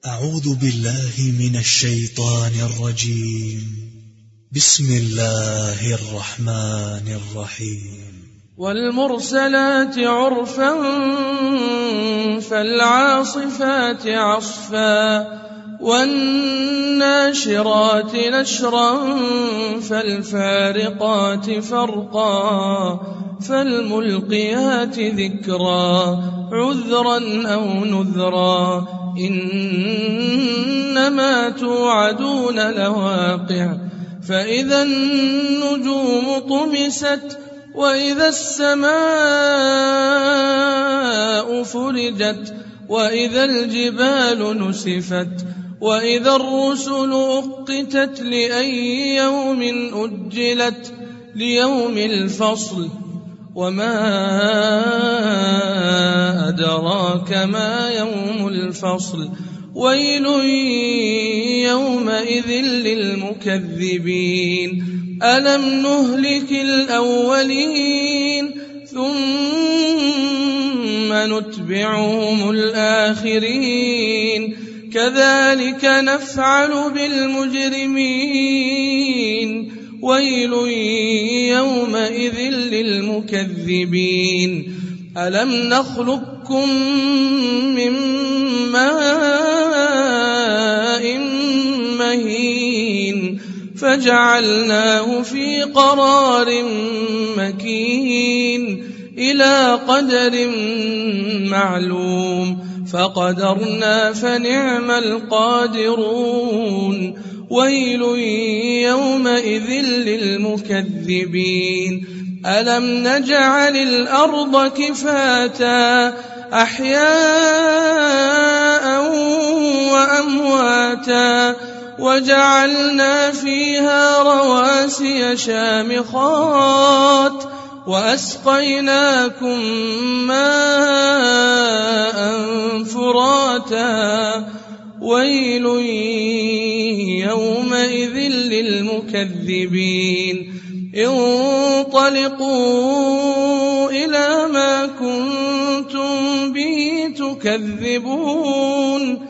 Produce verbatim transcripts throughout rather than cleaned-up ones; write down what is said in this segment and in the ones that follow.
أعوذ بالله من الشيطان الرجيم. بسم الله الرحمن الرحيم. والمرسلات عرفا فالعاصفات عصفا والناشرات نشرا فالفارقات فرقا فالملقيات ذكرا عذرا أو نذرا إنما توعدون لواقع فإذا النجوم طمست وإذا السماء فرجت وإذا الجبال نسفت وإذا الرسل أقتت لأي يوم أجلت ليوم الفصل وما أدراك ما يوم الفصل ويل يومئذ للمكذبين ألم نهلك الأولين ثم نتبعهم الآخرين كذلك نفعل بالمجرمين ويل يومئذ للمكذبين ألم نخلقكم من ماء مهين فجعلناه في قرار مكين إلى قدر معلوم فقدرنا فنعم القادرون ويل يومئذ للمكذبين ألم نجعل الأرض كفاتا أحياء وأمواتا وجعلنا فيها رواسي شامخات وأسقيناكم ماء فراتا ويل يومئذ للمكذبين انطلقوا إلى ما كنتم به تكذبون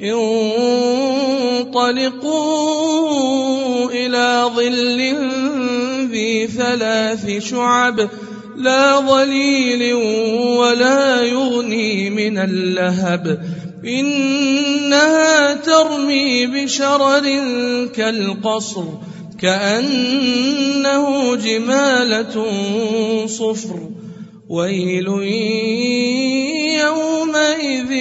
انطلقوا إلى ظل ذي ثلاث شعب لا ظليل ولا يغني من اللهب إنها ترمي بشرر كالقصر كأنه جمالة صفر ويل يومئذ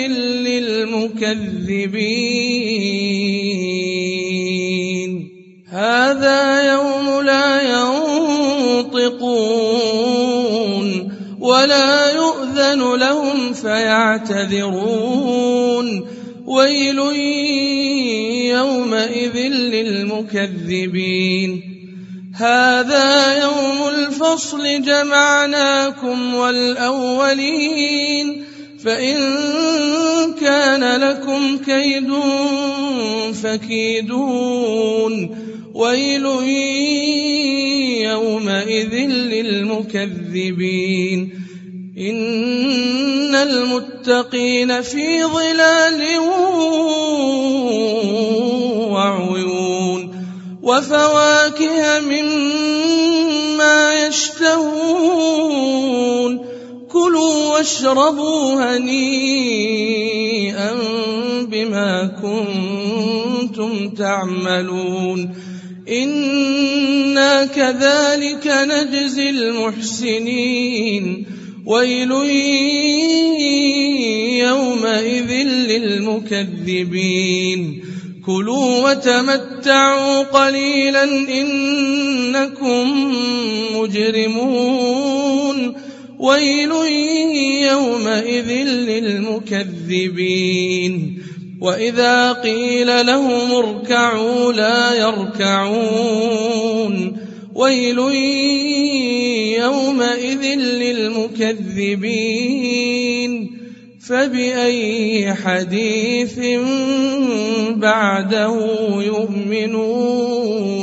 للمكذبين هذا يوم لا ينطقون ولا يؤذن لهم فيعتذرون ويل يومئذ للمكذبين هذا يوم الفصل جمعناكم والأولين فإن كان لكم كيد فكيدون ويل يومئذ للمكذبين إن المتقين في ظلال وعيون وفواكه مما يشتهون كلوا واشربوا هنيئا بما كنتم تعملون إنا كذلك نجزي المحسنين ويل يومئذ للمكذبين كلوا وتمتعوا قليلا إنكم مجرمون ويل يومئذ للمكذبين وإذا قيل لهم اركعوا لا يركعون ويل يومئذ للمكذبين فبأي حديث بعده يؤمنون